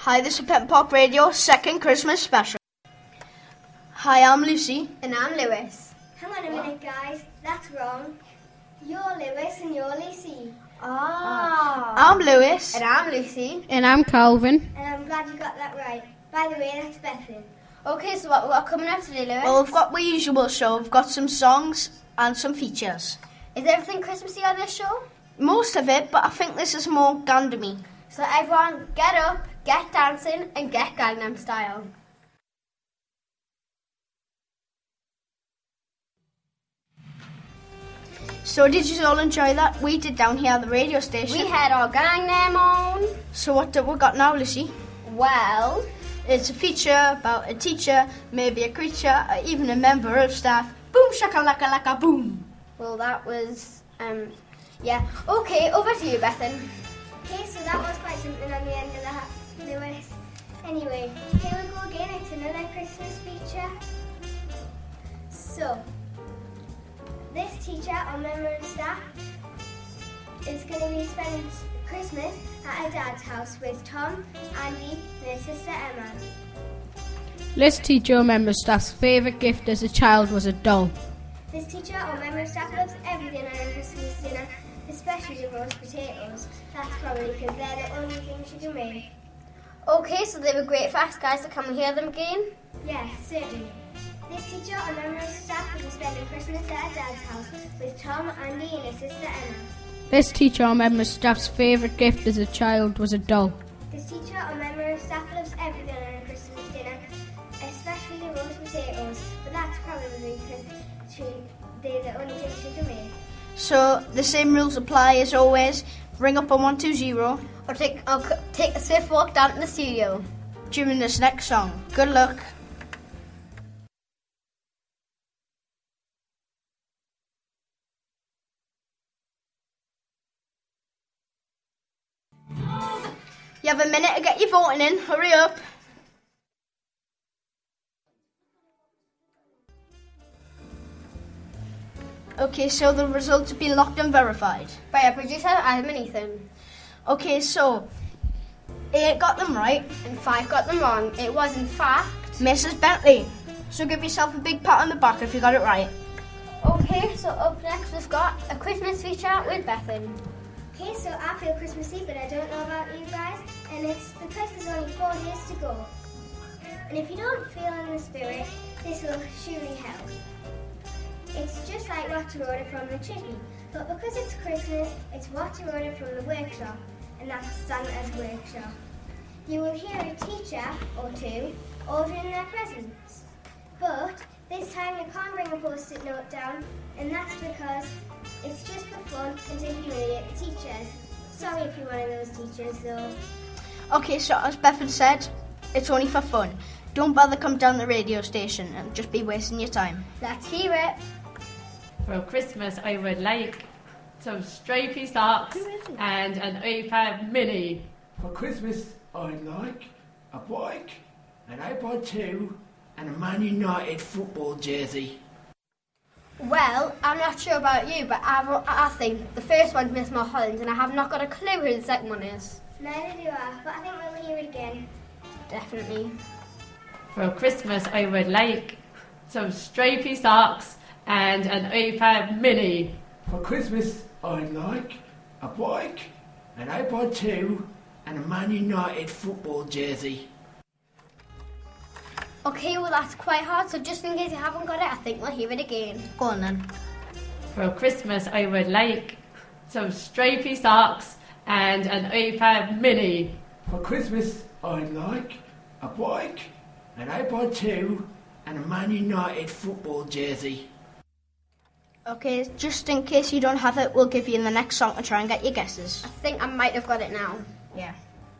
Hi, this is Pet Pop Radio, second Christmas special. Hi, I'm Lucy. And I'm Lewis. Hang on a minute, guys. That's wrong. You're Lewis and you're Lucy. I'm Lewis. And I'm Lucy. And I'm Calvin. And I'm glad you got that right. By the way, that's Bethan. Okay, so what we got coming up today, Lewis? Well, we've got the usual show. We've got some songs and some features. Is everything Christmassy on this show? Most of it, but I think this is more Gandami. So everyone, get up, get dancing, and get Gangnam Style. So did you all enjoy that? We did down here at the radio station. We had our Gangnam on. So what do we got now, Lucy? Well, it's a feature about a teacher, maybe a creature, or even a member of staff. Boom shakalaka laka boom. Well, that was, yeah. Okay, over to you, Bethan. Okay, so that was quite something on the end of that, Lewis. Anyway, here we go again. It's another Christmas feature. So, this teacher or member of staff is going to be spending Christmas at her dad's house with Tom, Andy, and his sister Emma. This teacher or member of staff's favourite gift as a child was a doll. This teacher or member of staff loves everything on her Christmas dinner, especially the roast potatoes. That's probably because they're the only thing she can make. Okay, so they were great facts, guys. So can we hear them again? Yes, certainly. This teacher or member of staff will be spending Christmas at her dad's house with Tom, Andy, and his sister Emma. This teacher or member of staff's favourite gift as a child was a doll. This teacher or member of staff loves everything on her Christmas dinner, especially the roast potatoes, but that's probably because they're the only thing she can make. So the same rules apply as always. Ring up on 120 or take a swift walk down to the studio during this next song. Good luck. You have a minute to get your voting in. Hurry up. Okay, so the results have been locked and verified. By our producer, Adam and Ethan. Okay, so 8 got them right. And 5 got them wrong. It was, in fact, Mrs. Bentley. So give yourself a big pat on the back if you got it right. Okay, so up next we've got a Christmas feature with Bethan. Okay, so I feel Christmassy, but I don't know about you guys. And it's because there's only 4 days to go. And if you don't feel in the spirit, this will surely help. It's just like what to order from the chippy, but because it's Christmas, it's what to order from the workshop, and that's Santa's workshop. You will hear a teacher or two ordering their presents, but this time you can't bring a post-it note down, and that's because it's just for fun and to humiliate the teachers. Sorry if you're one of those teachers though. Okay, so as Bethan said, it's only for fun. Don't bother come down the radio station and just be wasting your time. Let's hear it. For Christmas, I would like some stripy socks and an iPad mini. For Christmas, I'd like a bike, an iPod 2, and a Man United football jersey. Well, I'm not sure about you, but I think the first one's Miss Mulholland, and I have not got a clue who the second one is. Neither do I, but I think we'll hear it again. Definitely. For Christmas, I would like some stripy socks and an iPad mini. For Christmas, I'd like a bike, an iPod 2, and a Man United football jersey. Okay, well that's quite hard, so just in case you haven't got it, I think we'll hear it again. Go on then. For Christmas, I would like some stripy socks and an iPad mini. For Christmas, I'd like a bike, an iPod 2, and a Man United football jersey. Okay, just in case you don't have it, we'll give you the next song to try and get your guesses. I think I might have got it now. Yeah.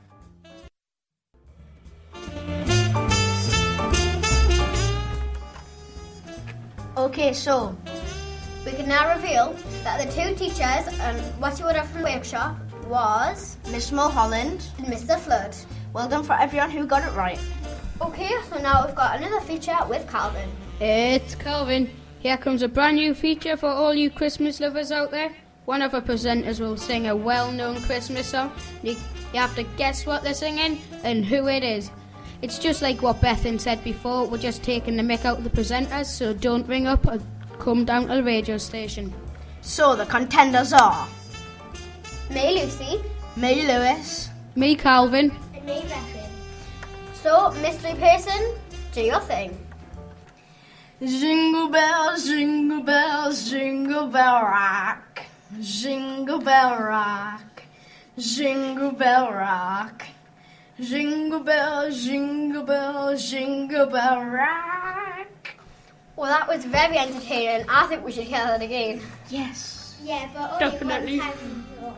Okay, so we can now reveal that the two teachers and what you would have from workshop was Miss Mulholland and Mr. Flood. Well done for everyone who got it right. Okay, so now we've got another feature with Calvin. It's Calvin. Here comes a brand new feature for all you Christmas lovers out there. One of our presenters will sing a well-known Christmas song. You have to guess what they're singing and who it is. It's just like what Bethan said before. We're just taking the mick out of the presenters, so don't ring up or come down to the radio station. So the contenders are Me, Lucy. me, Lewis. Me, Calvin. And me, Bethan. So, mystery person, do your thing. Jingle bells, jingle bells, jingle bell rock. Jingle bell rock. Jingle bell rock. Jingle bells, jingle bells, jingle bell rock. Well, that was very entertaining. I think we should hear that again. Yes. Yeah, but only Definitely. one time. though.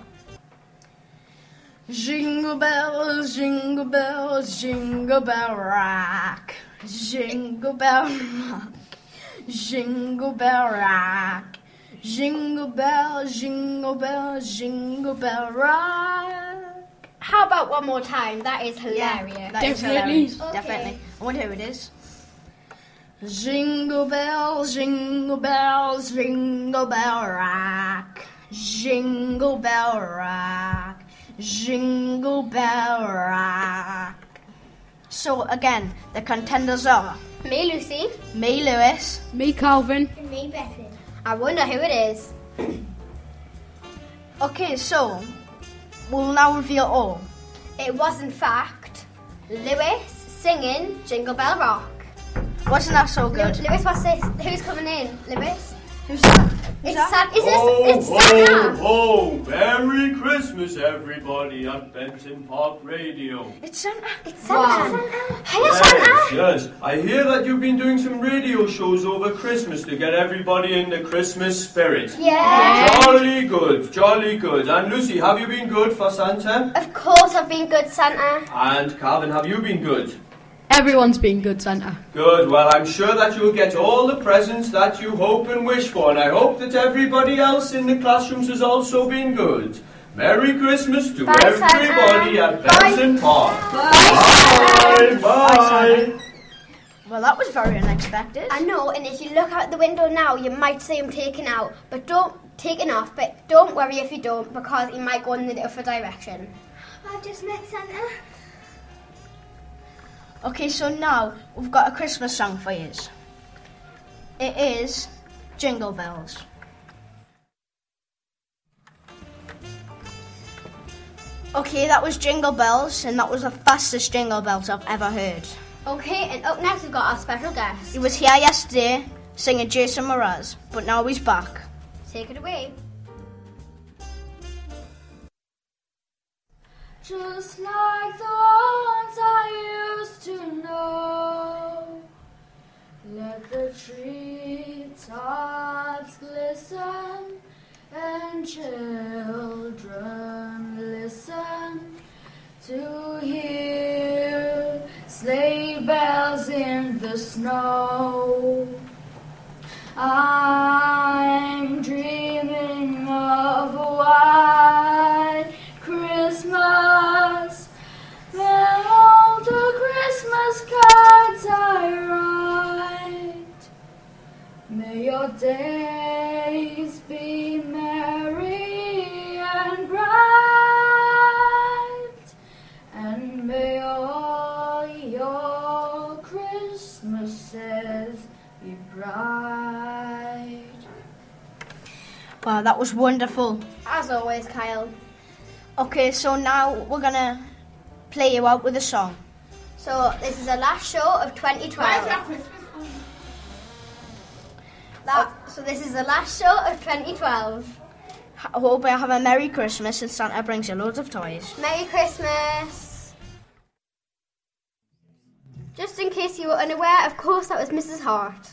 Jingle bells, jingle bells, jingle bell rock. Jingle bell rock. Jingle bell rock. Jingle bell, jingle bell, jingle bell rock. How about one more time? That is hilarious. That is Definitely. hilarious. Okay. Definitely. I wonder who it is. Jingle bells, jingle bells, jingle bell rock. Jingle bell rock. Jingle bell rock. So again, the contenders are Me, Lucy. me, Lewis. Me, Calvin. And me, Bethan. I wonder who it is. Okay, so we'll now reveal all. It was, in fact, Lewis singing Jingle Bell Rock. Wasn't that so good? Lewis, what's this? Who's coming in? Lewis? Who's that? It's Santa. Is this? Ho, It's ho, Santa. ho! Merry Christmas, everybody at Benton Park Radio. It's Santa. It's Santa. Hiya, Yes, Santa. yes. I hear that you've been doing some radio shows over Christmas to get everybody in the Christmas spirit. Yeah. Jolly good, jolly good. And Lucy, have you been good for Santa? Of course, I've been good, Santa. And Calvin, have you been good? Everyone's been good, Santa. Good. Well, I'm sure that you'll get all the presents that you hope and wish for, and I hope that everybody else in the classrooms has also been good. Merry Christmas to Bye, everybody Santa. at Benson Park. Bye. Bye. Bye. Well, that was very unexpected. I know, and if you look out the window now, you might see him taken out, but taken off. But don't worry if you don't, because he might go in the other direction. I've just met Santa. Okay, so now we've got a Christmas song for you. It is Jingle Bells. Okay, that was Jingle Bells, and that was the fastest Jingle Bells I've ever heard. Okay, and up next we've got our special guest. He was here yesterday singing Jason Mraz, but now he's back. Take it away. Just like the ones I used to know, let the treetops glisten and children listen to hear sleigh bells in the snow. I'm dreaming of a white Christmas, and all the Christmas cards I write. May your days be merry and bright, and may all your Christmases be bright. Wow, that was wonderful. As always, Kyle. Okay, so now we're gonna play you out with a song. So this is the last show of 2012. So this is the last show of 2012. I hope you have a Merry Christmas and Santa brings you loads of toys. Merry Christmas. Just in case you were unaware, of course that was Mrs. Hart.